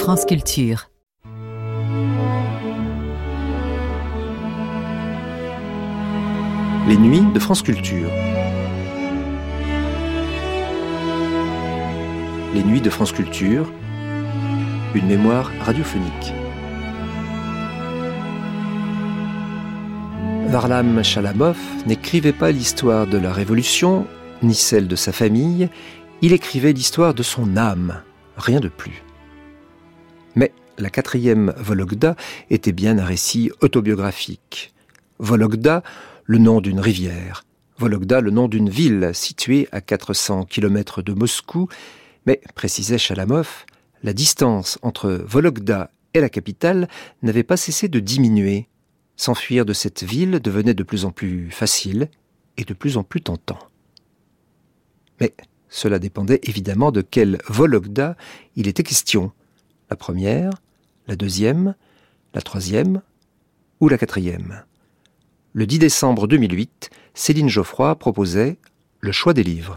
France Culture. Les nuits de France Culture. Les nuits de France Culture, une mémoire radiophonique. Varlam Chalamov n'écrivait pas l'histoire de la Révolution, ni celle de sa famille, il écrivait l'histoire de son âme, rien de plus. Mais la 4e Vologda était bien un récit autobiographique. Vologda, le nom d'une rivière. Vologda, le nom d'une ville située à 400 km de Moscou. Mais, précisait Chalamov, la distance entre Vologda et la capitale n'avait pas cessé de diminuer. S'enfuir de cette ville devenait de plus en plus facile et de plus en plus tentant. Mais cela dépendait évidemment de quelle Vologda il était question. La première, la deuxième, la troisième ou la 4e. Le 10 décembre 2008, Céline Geoffroy proposait le choix des livres.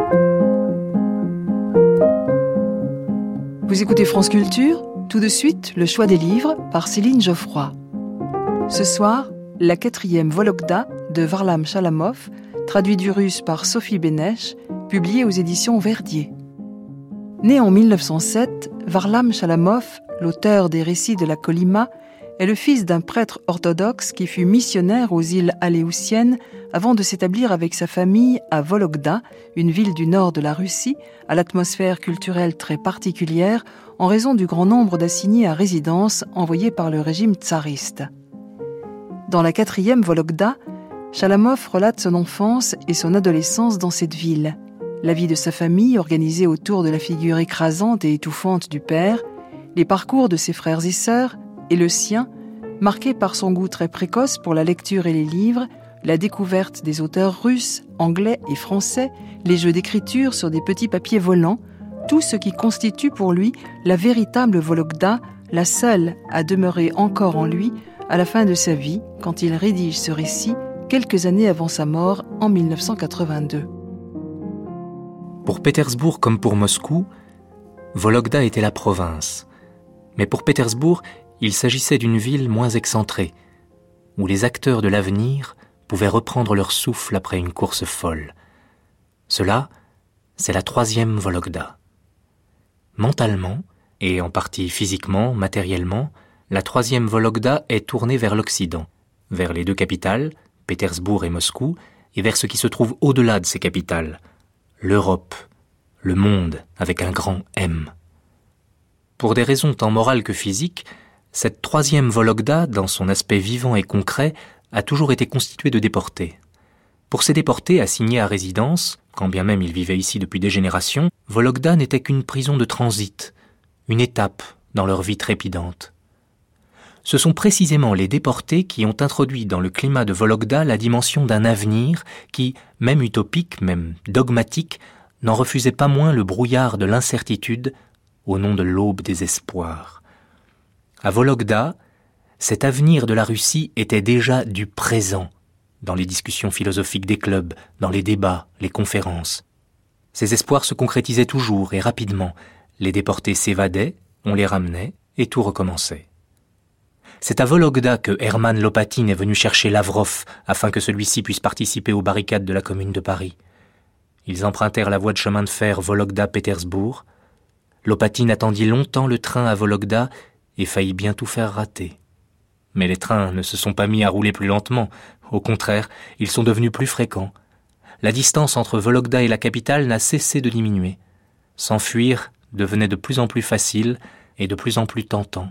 Vous écoutez France Culture, tout de suite, le choix des livres par Céline Geoffroy. Ce soir, la 4e Vologda de Varlam Chalamov, traduit du russe par Sophie Bénèche, publié aux éditions Verdier. Né en 1907, Varlam Chalamov, l'auteur des récits de la Kolyma, est le fils d'un prêtre orthodoxe qui fut missionnaire aux îles Aléoutiennes avant de s'établir avec sa famille à Vologda, une ville du nord de la Russie, à l'atmosphère culturelle très particulière en raison du grand nombre d'assignés à résidence envoyés par le régime tsariste. Dans la 4e Vologda, Chalamov relate son enfance et son adolescence dans cette ville, la vie de sa famille organisée autour de la figure écrasante et étouffante du père, les parcours de ses frères et sœurs, et le sien, marqué par son goût très précoce pour la lecture et les livres, la découverte des auteurs russes, anglais et français, les jeux d'écriture sur des petits papiers volants, tout ce qui constitue pour lui la véritable Vologda, la seule à demeurer encore en lui à la fin de sa vie, quand il rédige ce récit quelques années avant sa mort en 1982. Pour Pétersbourg comme pour Moscou, Vologda était la province. Mais pour Pétersbourg, il s'agissait d'une ville moins excentrée, où les acteurs de l'avenir pouvaient reprendre leur souffle après une course folle. Cela, c'est la 3e Vologda. Mentalement, et en partie physiquement, matériellement, la 3e Vologda est tournée vers l'Occident, vers les deux capitales, Pétersbourg et Moscou, et vers ce qui se trouve au-delà de ces capitales, l'Europe, le monde avec un grand M. Pour des raisons tant morales que physiques, cette 3e Vologda, dans son aspect vivant et concret, a toujours été constituée de déportés. Pour ces déportés assignés à résidence, quand bien même ils vivaient ici depuis des générations, Vologda n'était qu'une prison de transit, une étape dans leur vie trépidante. Ce sont précisément les déportés qui ont introduit dans le climat de Vologda la dimension d'un avenir qui, même utopique, même dogmatique, n'en refusait pas moins le brouillard de l'incertitude au nom de l'aube des espoirs. À Vologda, cet avenir de la Russie était déjà du présent, dans les discussions philosophiques des clubs, dans les débats, les conférences. Ces espoirs se concrétisaient toujours et rapidement. Les déportés s'évadaient, on les ramenait, et tout recommençait. C'est à Vologda que Hermann Lopatine est venu chercher Lavrov afin que celui-ci puisse participer aux barricades de la Commune de Paris. Ils empruntèrent la voie de chemin de fer Vologda-Pétersbourg. Lopatine attendit longtemps le train à Vologda et faillit bien tout faire rater. Mais les trains ne se sont pas mis à rouler plus lentement. Au contraire, ils sont devenus plus fréquents. La distance entre Vologda et la capitale n'a cessé de diminuer. S'enfuir devenait de plus en plus facile et de plus en plus tentant.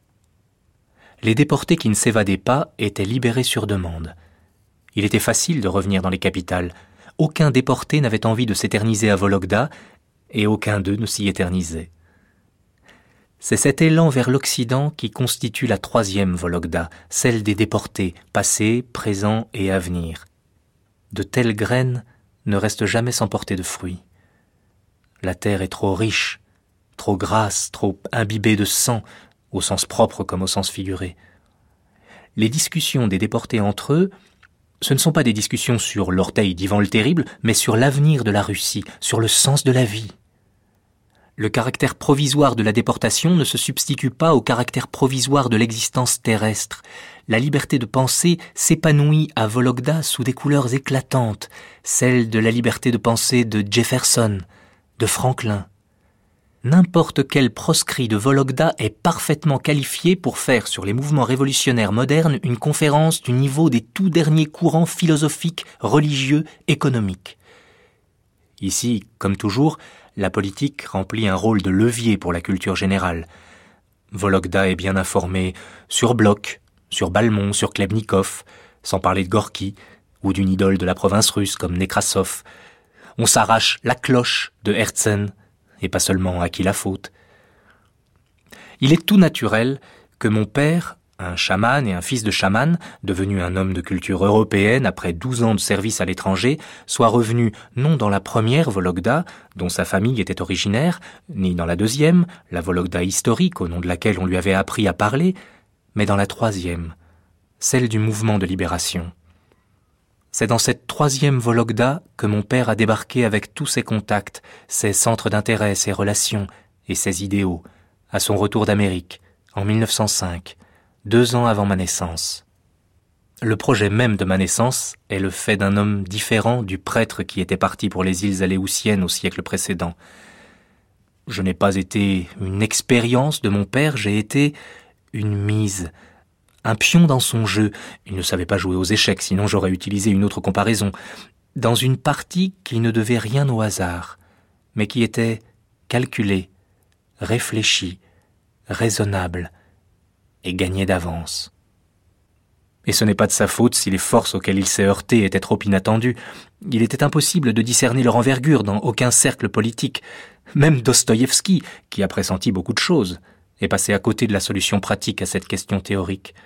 Les déportés qui ne s'évadaient pas étaient libérés sur demande. Il était facile de revenir dans les capitales. Aucun déporté n'avait envie de s'éterniser à Vologda et aucun d'eux ne s'y éternisait. C'est cet élan vers l'Occident qui constitue la 3e Vologda, celle des déportés, passés, présents et à venir. De telles graines ne restent jamais sans porter de fruits. La terre est trop riche, trop grasse, trop imbibée de sang, au sens propre comme au sens figuré. Les discussions des déportés entre eux, ce ne sont pas des discussions sur l'orteil d'Ivan le Terrible, mais sur l'avenir de la Russie, sur le sens de la vie. Le caractère provisoire de la déportation ne se substitue pas au caractère provisoire de l'existence terrestre. La liberté de pensée s'épanouit à Vologda sous des couleurs éclatantes, celles de la liberté de pensée de Jefferson, de Franklin. N'importe quel proscrit de Vologda est parfaitement qualifié pour faire sur les mouvements révolutionnaires modernes une conférence du niveau des tout derniers courants philosophiques, religieux, économiques. Ici, comme toujours, la politique remplit un rôle de levier pour la culture générale. Vologda est bien informé sur Bloch, sur Balmont, sur Klebnikov, sans parler de Gorky, ou d'une idole de la province russe comme Nekrasov. On s'arrache la cloche de Herzen, et pas seulement à qui la faute. Il est tout naturel que mon père, un chaman et un fils de chaman, devenu un homme de culture européenne après 12 ans de service à l'étranger, soit revenu non dans la première Vologda, dont sa famille était originaire, ni dans la deuxième, la Vologda historique au nom de laquelle on lui avait appris à parler, mais dans la troisième, celle du mouvement de libération. C'est dans cette troisième Vologda que mon père a débarqué avec tous ses contacts, ses centres d'intérêt, ses relations et ses idéaux, à son retour d'Amérique, en 1905, 2 ans avant ma naissance. Le projet même de ma naissance est le fait d'un homme différent du prêtre qui était parti pour les îles Aléoutiennes au siècle précédent. Je n'ai pas été une expérience de mon père, j'ai été une mise, un pion dans son jeu. Il ne savait pas jouer aux échecs, sinon j'aurais utilisé une autre comparaison. Dans une partie qui ne devait rien au hasard, mais qui était calculée, réfléchie, raisonnable, et gagné d'avance. Et ce n'est pas de sa faute si les forces auxquelles il s'est heurté étaient trop inattendues. Il était impossible de discerner leur envergure dans aucun cercle politique. Même Dostoïevski, qui a pressenti beaucoup de choses, est passé à côté de la solution pratique à cette question théorique.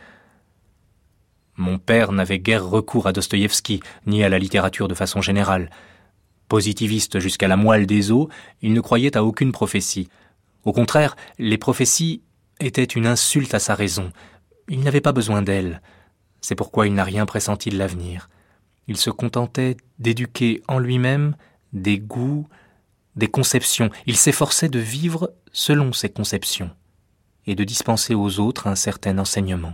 Mon père n'avait guère recours à Dostoïevski, ni à la littérature de façon générale. Positiviste jusqu'à la moelle des os, il ne croyait à aucune prophétie. Au contraire, les prophéties était une insulte à sa raison. Il n'avait pas besoin d'elle. C'est pourquoi il n'a rien pressenti de l'avenir. Il se contentait d'éduquer en lui-même des goûts, des conceptions. Il s'efforçait de vivre selon ses conceptions et de dispenser aux autres un certain enseignement.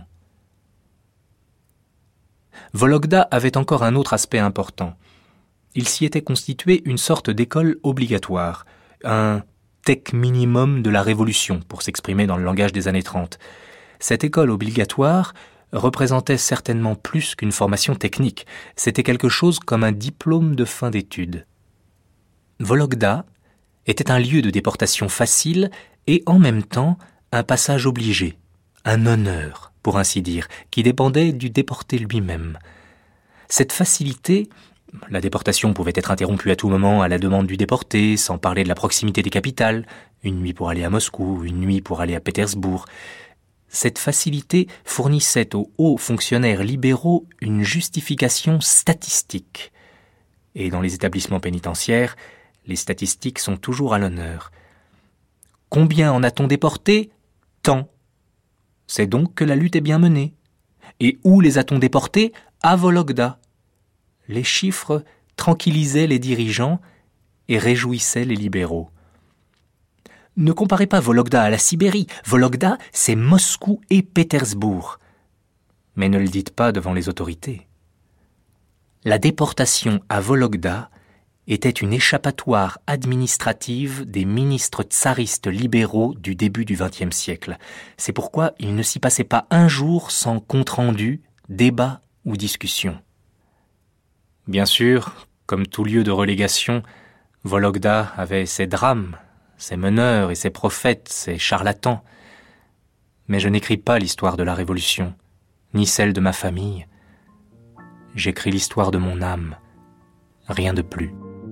Vologda avait encore un autre aspect important. Il s'y était constitué une sorte d'école obligatoire, un tech minimum de la Révolution, pour s'exprimer dans le langage des années 30. Cette école obligatoire représentait certainement plus qu'une formation technique. C'était quelque chose comme un diplôme de fin d'études. Vologda était un lieu de déportation facile et en même temps un passage obligé, un honneur, pour ainsi dire, qui dépendait du déporté lui-même. Cette facilité, la déportation pouvait être interrompue à tout moment à la demande du déporté, sans parler de la proximité des capitales, une nuit pour aller à Moscou, une nuit pour aller à Pétersbourg. Cette facilité fournissait aux hauts fonctionnaires libéraux une justification statistique. Et dans les établissements pénitentiaires, les statistiques sont toujours à l'honneur. Combien en a-t-on déporté ? Tant. C'est donc que la lutte est bien menée. Et où les a-t-on déportés ? À Vologda. Les chiffres tranquillisaient les dirigeants et réjouissaient les libéraux. Ne comparez pas Vologda à la Sibérie. Vologda, c'est Moscou et Pétersbourg. Mais ne le dites pas devant les autorités. La déportation à Vologda était une échappatoire administrative des ministres tsaristes libéraux du début du XXe siècle. C'est pourquoi il ne s'y passait pas un jour sans compte-rendu, débat ou discussion. Bien sûr, comme tout lieu de relégation, Vologda avait ses drames, ses meneurs et ses prophètes, ses charlatans. Mais je n'écris pas l'histoire de la Révolution, ni celle de ma famille. J'écris l'histoire de mon âme, rien de plus.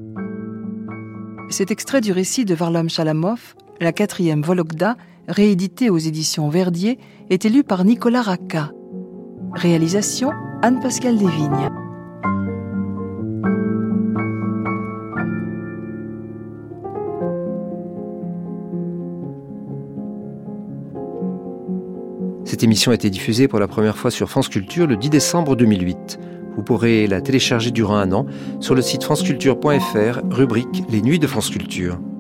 Cet extrait du récit de Varlam Chalamov, la 4e Vologda, réédité aux éditions Verdier, est lu par Nicolas Racca. Réalisation Anne-Pascale Desvignes. Cette émission a été diffusée pour la première fois sur France Culture le 10 décembre 2008. Vous pourrez la télécharger durant un an sur le site franceculture.fr, rubrique Les Nuits de France Culture.